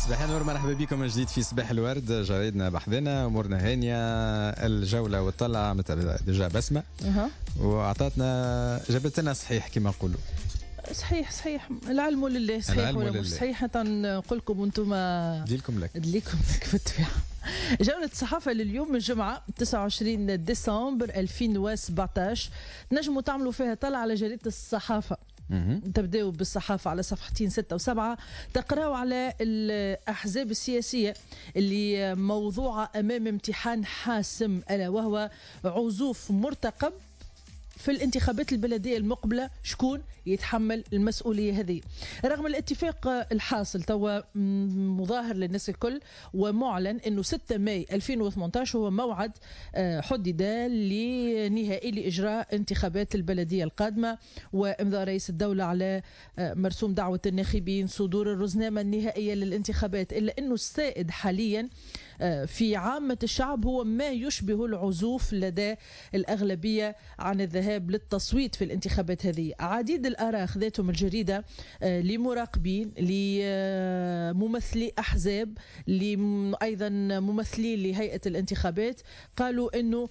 صباح النور، مرحبا بكم من جديد في صباح الورد. جريدنا بحذنا، امورنا هانيه، الجوله والطلعه متى ديجا بسمه واعطتنا جابت لنا صحيح كما نقولوا. صحيح العلم لله، صحيح ولا مش صحيح حتى نقول لكم انتم ديلكم لك بالطبيعه. جولة الصحافة لليوم الجمعة 29 ديسمبر 2017 تنجموا تعملوا فيها طلع على جريدة الصحافة. تبداوا بالصحافة على صفحتين 6 و7، تقراوا على الأحزاب السياسية اللي موضوعة أمام امتحان حاسم، ألا وهو عزوف مرتقب في الانتخابات البلدية المقبلة. شكون يتحمل المسؤولية هذه؟ رغم الاتفاق الحاصل توا مظاهر للناس الكل، ومعلن أنه 6 ماي 2018 هو موعد حدد لنهائي لإجراء انتخابات البلدية القادمة، وإمضاء رئيس الدولة على مرسوم دعوة الناخبين، صدور الرزنامة النهائية للانتخابات. إلا أنه السائد حاليا في عامة الشعب هو ما يشبه العزوف لدى الأغلبية عن الذهاب للتصويت في الانتخابات هذه. عديد الآراء أخذتهم الجريدة لمراقبين، لممثلي أحزاب، أيضا ممثلين لهيئة الانتخابات، قالوا أنه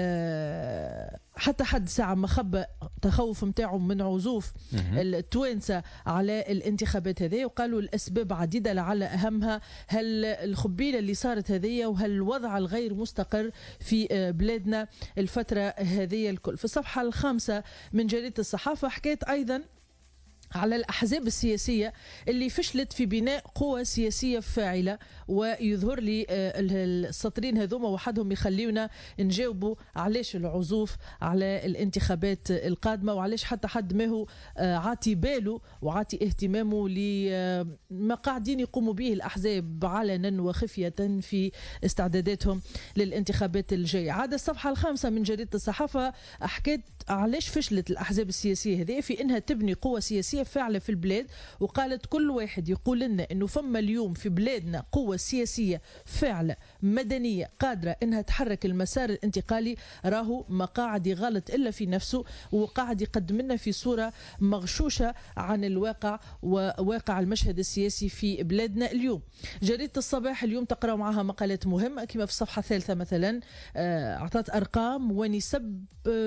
حتى حد ساعة ما خبى تخوف متاعهم من عزوف التوانسة على الانتخابات هذه، وقالوا الأسباب عديدة لعل أهمها هل الخبيلة اللي صارت هذه وهل الوضع الغير مستقر في بلادنا الفترة هذه الكل. في الصفحة الخامسة من جريدة الصحافة حكيت أيضا على الأحزاب السياسية اللي فشلت في بناء قوى سياسية فاعلة، ويظهر لي السطرين هذوما وحدهم يخليونا نجاوبوا علاش العزوف على الانتخابات القادمة، وعلاش حتى حد ما هو عاطي باله وعاطي اهتمامه لما قاعدين يقوموا به الأحزاب علنا وخفية في استعداداتهم للانتخابات الجاية. عاد الصفحة الخامسة من جريدة الصحافة حكيت علاش فشلت الأحزاب السياسية هذه في إنها تبني قوة سياسية فاعلة في البلاد، وقالت كل واحد يقول لنا إنه فما اليوم في بلادنا قوة سياسية فاعلة مدنية قادرة إنها تحرك المسار الانتقالي، راهو ما قاعد يغلط إلا في نفسه، وقاعد يقدم لنا في صورة مغشوشة عن الواقع وواقع المشهد السياسي في بلادنا اليوم. جريدة الصباح اليوم تقرأ معها مقالات مهمة كما في الصفحة الثالثة مثلا أعطت أرقام ونسب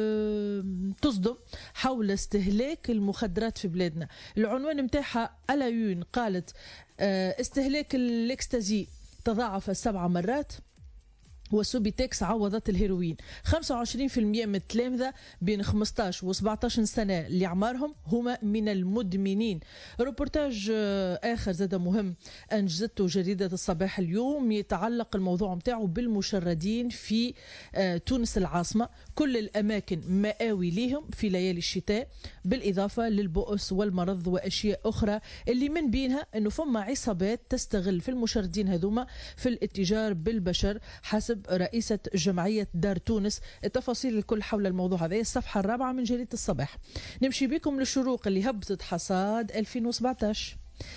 تصدم حول استهلاك المخدرات في بلادنا. العنوان متاعها ألايون قالت استهلاك الاكستازي تضاعف 7 مرات، وسوبيتكس عوضت الهيروين. 25% من التلامذة بين 15 و 17 سنة اللي عمرهم هما من المدمنين. روبورتاج آخر زاد مهم أنجزته جريدة الصباح اليوم يتعلق الموضوع متاعه بالمشردين في تونس العاصمة. كل الأماكن مآوي لهم في ليالي الشتاء، بالإضافة للبؤس والمرض وأشياء أخرى اللي من بينها أنه فما عصابات تستغل في المشردين هذوما في الاتجار بالبشر حسب رئيسة جمعية دار تونس. التفاصيل الكل حول الموضوع هذا الصفحة الرابعة من جريدة الصباح. نمشي بكم للشروق اللي هبطت حصاد 2017.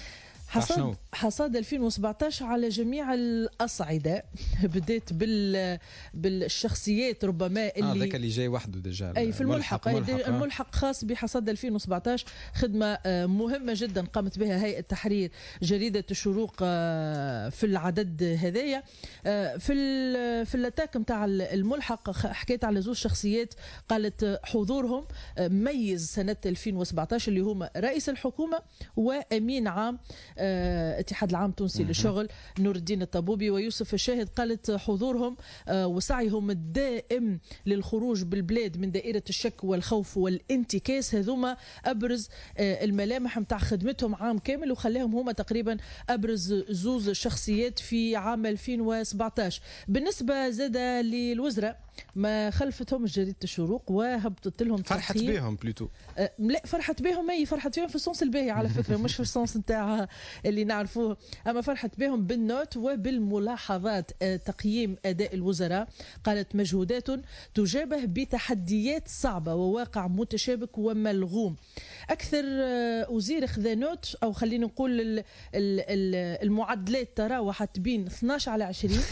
حصاد 2017 على جميع الأصعدة. بديت بالشخصيات ربما اللي ذاك اللي جاي وحده ديجا أي في الملحق خاص بحصاد 2017. خدمة مهمة جدا قامت بها هيئة تحرير جريدة الشروق في العدد هذايا. في الاتاك متاع الملحق حكيت على زوج شخصيات قالت حضورهم ميز سنة 2017 اللي هما رئيس الحكومة وأمين عام اتحاد العام التونسي للشغل نور الدين الطبوبي ويوسف الشاهد. قالت حضورهم وسعيهم الدائم للخروج بالبلاد من دائرة الشك والخوف والانتكاس هذوما أبرز الملامح متاع خدمتهم عام كامل، وخلاهم هما تقريبا أبرز زوز شخصيات في عام 2017. بالنسبة زاد للوزراء ما خلفتهم جريدة الشروق وهبطت لهم فرحت بهم بلوتو. لا فرحت بهم فرحت بهم في الصنص الباهي على فكرة، مش في الصنص نتاع اللي نعرفوه، أما فرحت بهم بالنوت وبالملاحظات. تقييم أداء الوزراء قالت مجهودات تجابه بتحديات صعبة وواقع متشابك وملغوم. أكثر وزير خذا نوت أو خلينا نقول المعدلات تراوحت بين 12 على 20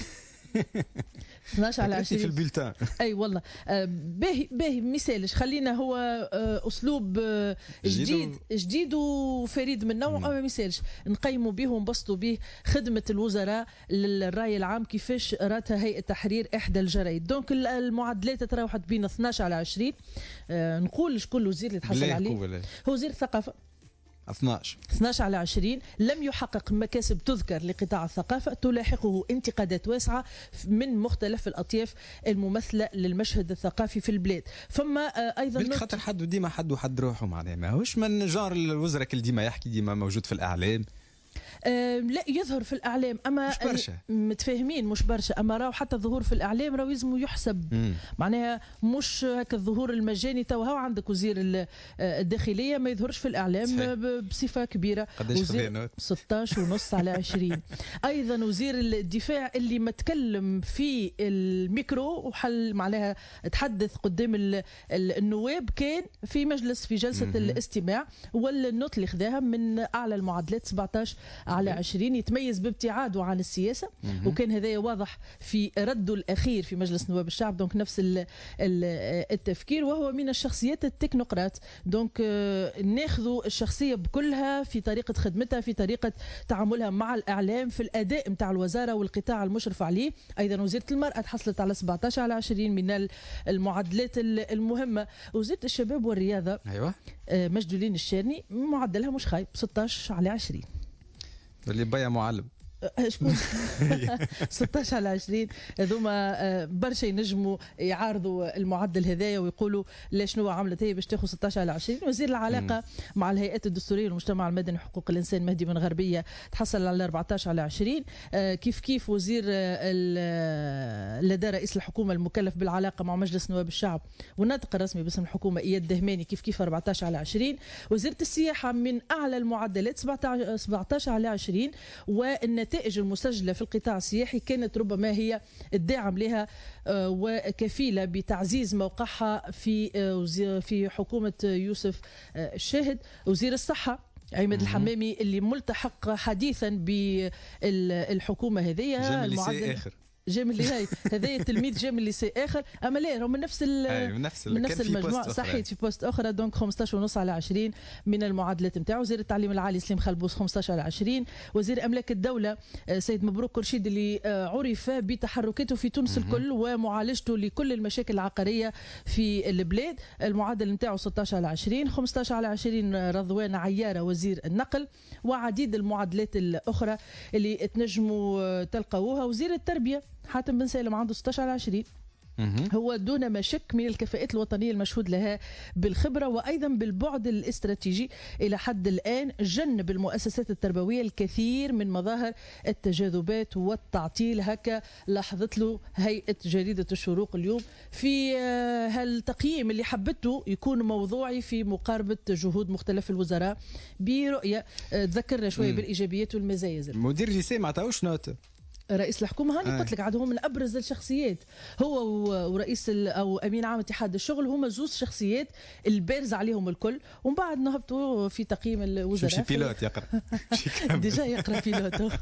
12 على 20 في البلتان. اي والله. باهي مثالش خلينا هو اسلوب جديد وفريد من نوعه. ما مثالش نقيموا به ونبسطوا به خدمه الوزراء للراي العام كيفاش راتها هيئه تحرير احدى الجرايد. دونك المعدلات تراوحت بين 12 على 20. نقول شكون الوزير اللي تحصل عليه؟ هو وزير الثقافه. 12 على 20 لم يحقق مكاسب تذكر لقطاع الثقافة، تلاحقه انتقادات واسعة من مختلف الأطياف الممثلة للمشهد الثقافي في البلاد. فما أيضا خاطر حد وديما حد روحه معناها ماهوش من جار الوزراء اللي ديما يحكي ديما موجود في الإعلام. لا يظهر في الاعلام اما مش برشا متفاهمين مش برشا، اما راهو حتى الظهور في الاعلام راهو لازم يحسب. معناها مش هكا الظهور المجاني. تو هو عندك وزير الداخليه ما يظهرش في الاعلام بصفه كبيره. وزير 16.5 على 20. ايضا وزير الدفاع اللي ما تكلم في الميكرو وحل معناها تحدث قدام النواب كان في جلسه الاستماع، والنوت اللي خذاها من اعلى المعدلات 17 على 20. يتميز بابتعاده عن السياسة، وكان هذا واضح في رده الأخير في مجلس نواب الشعب. دونك نفس التفكير، وهو من الشخصيات التكنوقراط. دونك ناخذوا الشخصية بكلها في طريقة خدمتها، في طريقة تعاملها مع الإعلام، في الأداء متاع الوزارة والقطاع المشرف عليه. أيضا وزيرة المرأة تحصلت على 17 على 20 من المعدلات المهمة. وزيرة الشباب والرياضة أيوة مجدولين الشارني معدلها مش خايب 16 على 20. اللي بيا معلم 16 على 20. هذوما برشا ينجموا يعارضوا المعدل هذايا ويقولوا لا شنو عملت هي باش تاخذ 16 على 20. وزير العلاقه مع الهيئات الدستوريه والمجتمع المدني وحقوق الانسان مهدي بن غربيه تحصل على 14 على 20. كيف وزير لدى رئيس الحكومه المكلف بالعلاقه مع مجلس نواب الشعب والناطق الرسمي باسم الحكومه اياد دهماني كيف 14 على 20. وزيره السياحه من اعلى المعدلات 17 على 20. والنتائج المسجلة في القطاع السياحي كانت ربما هي الداعم لها وكفيلة بتعزيز موقعها في حكومة يوسف الشاهد. وزير الصحة عماد الحمامي اللي ملتحق حديثا بالحكومة هذه المعدل جامل هاي هذا التلميذ جامل لسي اخر، اما لا هم من نفس من نفس المجموعه صحيت في بوست اخرى. دونك 15.5 على 20 من المعادلات نتاعو. وزير التعليم العالي سليم خلبوس 15 على 20. وزير املاك الدوله سيد مبروك كرشيد اللي عرف بتحركاته في تونس الكل ومعالجته لكل المشاكل العقاريه في البلاد، المعادل نتاعو 16 على 20. 15 على 20 رضوان عياره وزير النقل، وعديد المعادلات الاخرى اللي تنجموا تلقاوها. وزير التربيه حاتم بن سالم عنده 16 على 20. هو دون مشك من الكفاءات الوطنية المشهود لها بالخبرة وأيضا بالبعد الاستراتيجي. إلى حد الآن جنب المؤسسات التربوية الكثير من مظاهر التجاذبات والتعطيل. هكا لاحظت له هيئة جريدة الشروق اليوم في هالتقييم اللي حبته يكون موضوعي في مقاربة جهود مختلف الوزراء برؤية تذكرنا شوية بالإيجابيات والمزايا. مدير ليسي ما عطاوش نوت رئيس الحكومه هاني قلت لك عاد هو من ابرز الشخصيات، هو ورئيس او امين عام اتحاد الشغل هما زوز شخصيات البارز عليهم الكل. ومن بعد نهبطوا في تقييم الوزراء. شي بيلوت يقرا ديجا يقرا بيلوت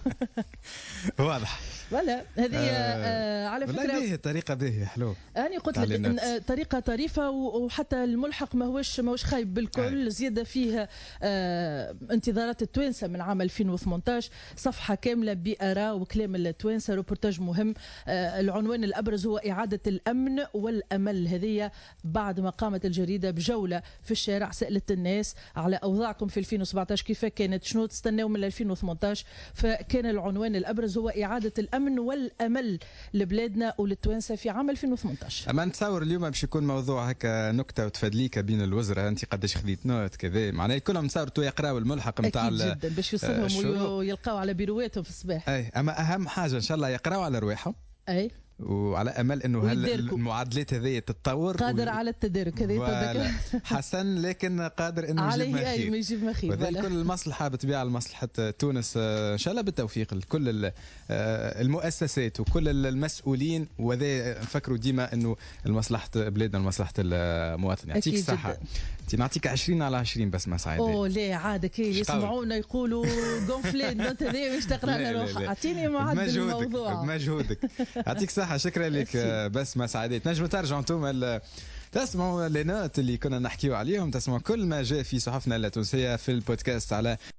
واضح. ولا هذه على فكره والله طريقه باهيه حلو. انا قلت لك طريقه طريفه وحتى الملحق ماهوش خايب بالكل. زياده فيها انتظارات التوانسه من عام 2018 صفحه كامله باراء وكلام التوانسه، روبورتاج مهم. العنوان الابرز هو اعاده الامن والامل. هذه بعد ما قامت الجريده بجوله في الشارع سالت الناس على اوضاعكم في 2017 كيف كانت، شنو تستناو من 2018. فكان العنوان الابرز هو اعاده الامن والامل لبلادنا وللتوانسه في عام 2018. اما نتصور اليوم باش يكون موضوع هكا نكته وتفادليكه بين الوزراء، انت قداش خذيت نوت كذا معناها كلهم تصوروا يقراوا الملحق نتاع اكيد جدا باش يوصلهم ويلقاو على بيرواتهم في الصباح. اي اما اهم حاجه ان شاء الله يقراوا على رواحهم. اي وعلى امل انه المعادلات هذه تتطور. قادر على التدارك هذه حسن، لكن قادر انه يجيب مخير. وذلك كل المصلحه بتبيع لمصلحه تونس ان شاء الله بالتوفيق لكل المؤسسات وكل المسؤولين. وذا نفكروا ديما انه مصلحه بلادنا ومصلحه المواطن. يعطيك الصحه. نعطيك 20 على 20 بس ما سعيدة. اوه ليه عادك يسمعونا يقولوا قنفلين نوت هذه مش تقرا لنا روح. اعطيني معدل الموضوع بمجهودك. يعطيك صحة. شكرا لك بس ما سعيدة. نجموا ترجعوا انتم تسمعوا لي نوت اللي كنا نحكيو عليهم، تسمعوا كل ما جاء في صحفنا التونسية في البودكاست على